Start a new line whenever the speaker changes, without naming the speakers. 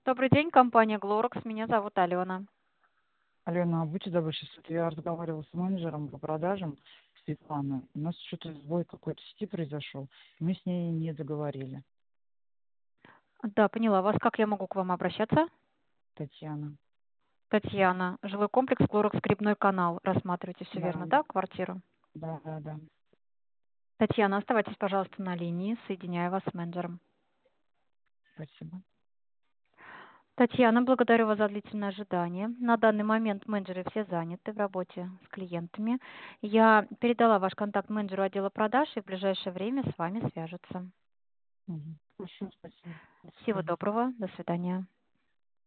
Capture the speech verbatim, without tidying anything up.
Добрый день, компания Глоракс. Меня зовут Алена.
Алена, а будьте добры, сейчас вот я разговаривала с менеджером по продажам Светланой. У нас что-то сбой какой-то сети произошел. Мы с ней не договорили.
Да, поняла вас. Как я могу к вам обращаться?
Татьяна.
Татьяна. Жилой комплекс Глоракс Грибной канал. Рассматриваете все
Да,
верно, да, квартиру?
да, да, да.
Татьяна, оставайтесь, пожалуйста, на линии. Соединяю вас с менеджером.
Спасибо.
Татьяна, благодарю вас за длительное ожидание. На данный момент менеджеры все заняты в работе с клиентами. Я передала ваш контакт менеджеру отдела продаж, и в ближайшее время с вами свяжутся.
Угу. Хорошо, спасибо. До
Всего
свидания.
доброго. До свидания.